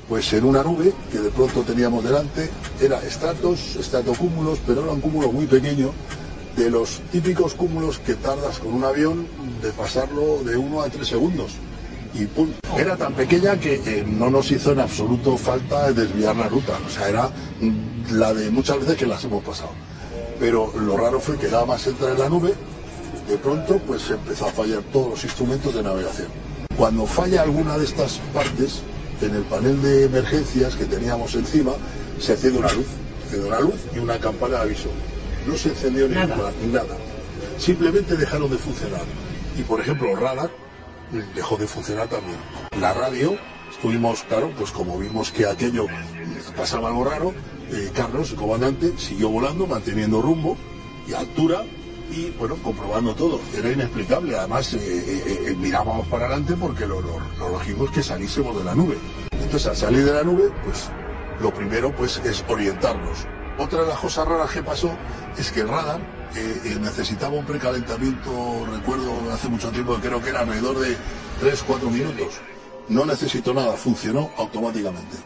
pues en una nube que de pronto teníamos delante, era estratocúmulos, pero era un cúmulo muy pequeño, de los típicos cúmulos que tardas con un avión de pasarlo de 1 a 3 segundos. Y ¡pum! Era tan pequeña que no nos hizo en absoluto falta desviar la ruta, o sea, era la de muchas veces que las hemos pasado. Pero lo raro fue que nada más entrar en la nube, de pronto pues empezó a fallar todos los instrumentos de navegación. Cuando falla alguna de estas partes, en el panel de emergencias que teníamos encima, se enciende una luz y una campana de aviso. No se encendió ni nada. Simplemente dejaron de funcionar. Y por ejemplo, el radar dejó de funcionar también. La radio, estuvimos, claro, pues como vimos que aquello pasaba algo raro, Carlos, el comandante, siguió volando, manteniendo rumbo y altura, y bueno, comprobando todo. Era inexplicable. Además, mirábamos para adelante porque lo lógico es que saliésemos de la nube. Entonces, al salir de la nube, pues lo primero pues es orientarnos. Otra de las cosas raras que pasó es que el radar necesitaba un precalentamiento, recuerdo hace mucho tiempo, creo que era alrededor de 3-4 minutos. No necesitó nada, funcionó automáticamente.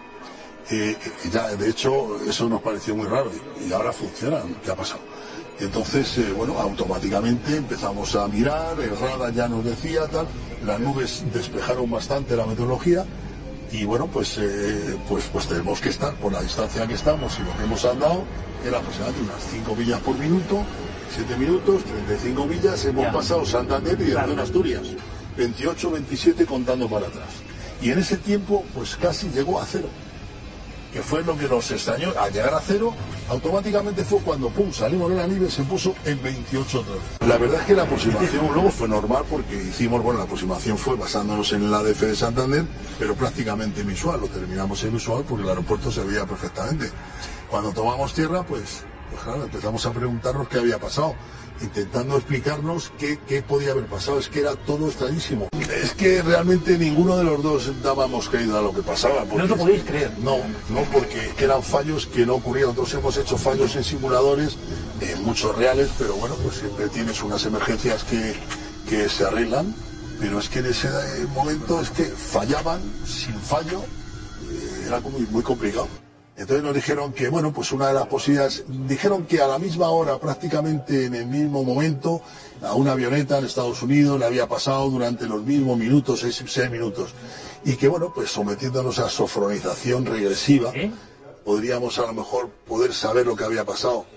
Ya, de hecho, eso nos pareció muy raro y ahora funciona. ¿Qué ha pasado? Entonces, bueno, automáticamente empezamos a mirar, el radar ya nos decía tal, las nubes despejaron bastante la meteorología y bueno, pues tenemos que estar por la distancia que estamos y lo que hemos andado, era aproximadamente unas 5 millas por minuto, 7 minutos, 35 millas, hemos pasado Santander y dirección Asturias, 28, 27 contando para atrás. Y en ese tiempo, pues casi llegó a cero. Que fue lo que nos extrañó, al llegar a cero, automáticamente fue cuando pum, salimos de la nieve, se puso en 28 otra vez. La verdad es que la aproximación luego fue normal porque hicimos, bueno, la aproximación fue basándonos en el ADF de Santander, pero prácticamente visual, lo terminamos en visual porque el aeropuerto se veía perfectamente. Cuando tomamos tierra, pues claro, empezamos a preguntarnos qué había pasado, intentando explicarnos qué podía haber pasado. Es que era todo extrañísimo. Es que realmente ninguno de los dos dábamos creído a lo que pasaba. ¿No lo podéis creer? No, porque eran fallos que no ocurrían. Nosotros hemos hecho fallos en simuladores, muchos reales, pero bueno, pues siempre tienes unas emergencias que se arreglan, pero es que en ese momento es que fallaban sin fallo, era como muy complicado. Entonces nos dijeron que, bueno, pues una de las posibilidades, dijeron que a la misma hora, prácticamente en el mismo momento, a una avioneta en Estados Unidos le había pasado durante los mismos minutos, 6 minutos, y que, bueno, pues sometiéndonos a sofronización regresiva, podríamos a lo mejor poder saber lo que había pasado.